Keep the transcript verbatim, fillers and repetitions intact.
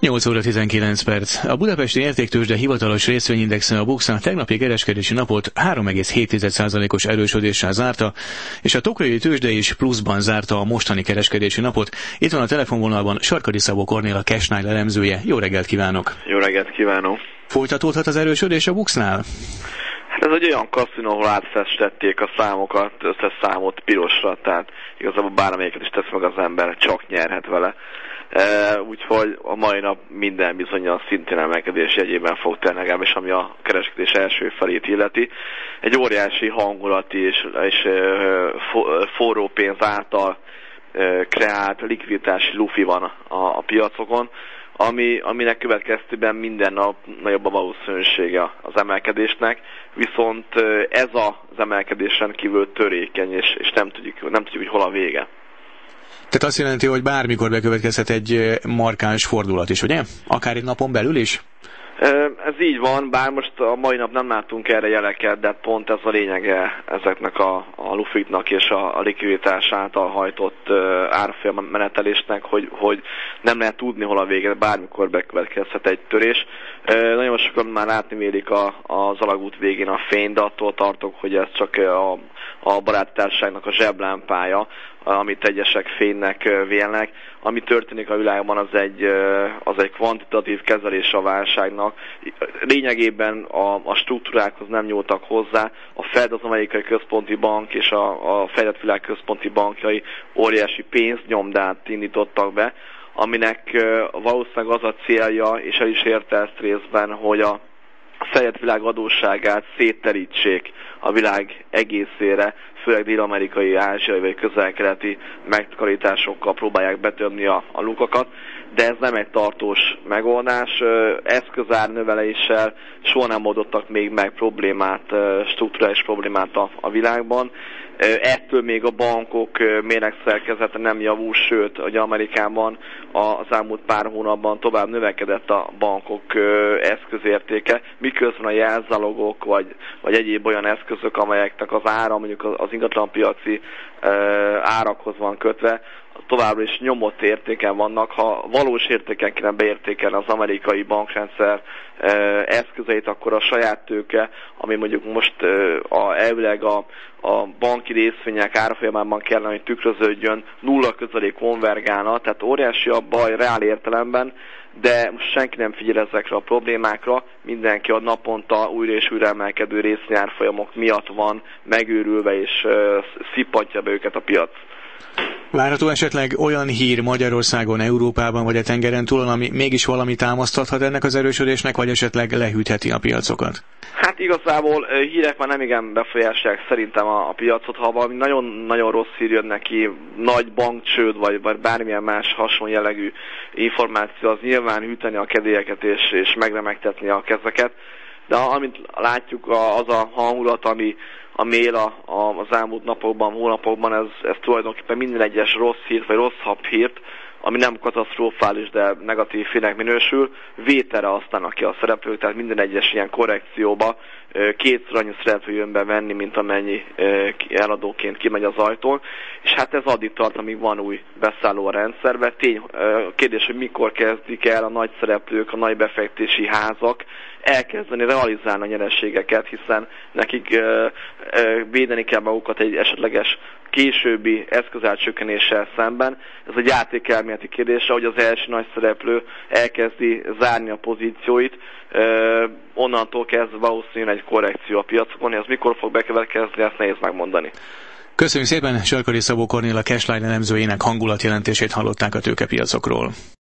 nyolc óra tizenkilenc perc. A budapesti értéktőzsde hivatalos részvényindexe a BUX a tegnapi kereskedési napot három egész hét százalékos erősödéssel zárta, és a tokaji tőzsde is pluszban zárta a mostani kereskedési napot. Itt van a telefonvonalban Sarkadi Szabó Kornél, a Cashline elemzője. Jó reggelt kívánok! Jó reggelt kívánok! Folytatódhat az erősödés a BUX-nál? Hát ez egy olyan kaszinó, ahol átfestették a számokat, összeszámolt pirosra, tehát igazából bármelyiket is tesz meg az ember, csak nyerhet vele. E, úgyhogy a mai nap minden bizonnyal szintén emelkedés jegyében fog tenni, legalábbis ami a kereskedés első felét illeti. Egy óriási hangulati és, és forró pénz által e, kreált likviditási lufi van a, a piacokon, ami, aminek következtében minden nap nagyobb a valószínűsége az emelkedésnek, viszont ez az emelkedés rendkívül törékeny, és, és nem tudjuk, nem tudjuk, hogy hol a vége. Tehát azt jelenti, hogy bármikor bekövetkezhet egy markáns fordulat is, ugye? Akár egy napon belül is? Ez így van, bár most a mai nap nem látunk erre jeleket, de pont ez a lényege ezeknek a, a lufiknak és a, a likviditás által hajtott uh, árfolyam menetelésnek, hogy, hogy nem lehet tudni, hol a vége, bármikor bekövetkezhet egy törés. Uh, nagyon sokan már látni vélik a, az alagút végén a fény, de attól tartok, hogy ez csak a, a baráttárságnak a zseblámpája, amit egyesek fénynek vélnek. Ami történik a világban, az egy, az egy kvantitatív kezelés a válságnak. Lényegében a, a struktúrákhoz nem nyúltak hozzá. A Fed, az amerikai központi bank és a, a fejlett világ központi bankjai óriási pénznyomdát indítottak be, aminek valószínűleg az a célja, és el is érte ezt részben, hogy a a fejlett világ adósságát szétterítsék a világ egészére, főleg dél-amerikai, ázsiai vagy közel-keleti megtakarításokkal próbálják betömni a, a lukakat, de ez nem egy tartós megoldás. Eszközár növeléssel soha nem oldottak még meg problémát, strukturális problémát a, a világban. Ettől még a bankok méregszerkezete nem javul, sőt, hogy Amerikában az elmúlt pár hónapban tovább növekedett a bankok eszközértéke, miközben a jelzálogok vagy, vagy egyéb olyan eszközök, amelyeknek az ára mondjuk az ingatlanpiaci árakhoz van kötve, továbbra is nyomott értéken vannak. Ha valós értéken kéne beértékelni az amerikai bankrendszer eszközeit, akkor a saját tőke, ami mondjuk most a, elvileg a, a banki részvények árfolyamában kellene, hogy tükröződjön, nulla közelé konvergálna, tehát óriási a baj reál értelemben, de most senki nem figyel ezekre a problémákra, mindenki a naponta újra és újra emelkedő részvényárfolyamok miatt van megőrülve, és szippantja be őket a piac. Várható esetleg olyan hír Magyarországon, Európában vagy a tengeren túlon, ami mégis valami támasztathat ennek az erősödésnek, vagy esetleg lehűtheti a piacokat? Hát igazából hírek már nem igen befolyásolják szerintem a, a piacot, ha valami nagyon-nagyon rossz hír jön neki, nagy bankcsőd, vagy, vagy bármilyen más hasonló jellegű információ, az nyilván hűteni a kedélyeket és, és megremegtetni a kezeket, de amint látjuk, az a hangulat, ami a mél a, a, az elmúlt napokban, hónapokban, ez, ez tulajdonképpen minden egyes rossz hírt, vagy rosszabb hírt, ami nem katasztrofális, de negatív hírnek minősül, vételre használnak ki a szereplők, tehát minden egyes ilyen korrekcióba kétszer annyi szereplő jön be venni, mint amennyi eladóként kimegy az ajtón, és hát ez addig tart, amíg van új beszálló a rendszerbe. Tény, kérdés, hogy mikor kezdik el a nagy szereplők, a nagy befektetési házak elkezdeni realizálni a nyereségeket, hiszen nekik ö, ö, védeni kell magukat egy esetleges későbbi eszközárcsökkenéssel szemben. Ez egy játékelméleti kérdése, hogy az első nagy szereplő elkezdi zárni a pozícióit, ö, onnantól kezdve valószínűleg egy korrekció a piacokon, ez mikor fog bekövetkezni, ezt nehéz megmondani. Köszönjük szépen, Sarkadi Szabó Kornél, a Cashline elemzőjének hangulatjelentését hallották a tőkepiacokról.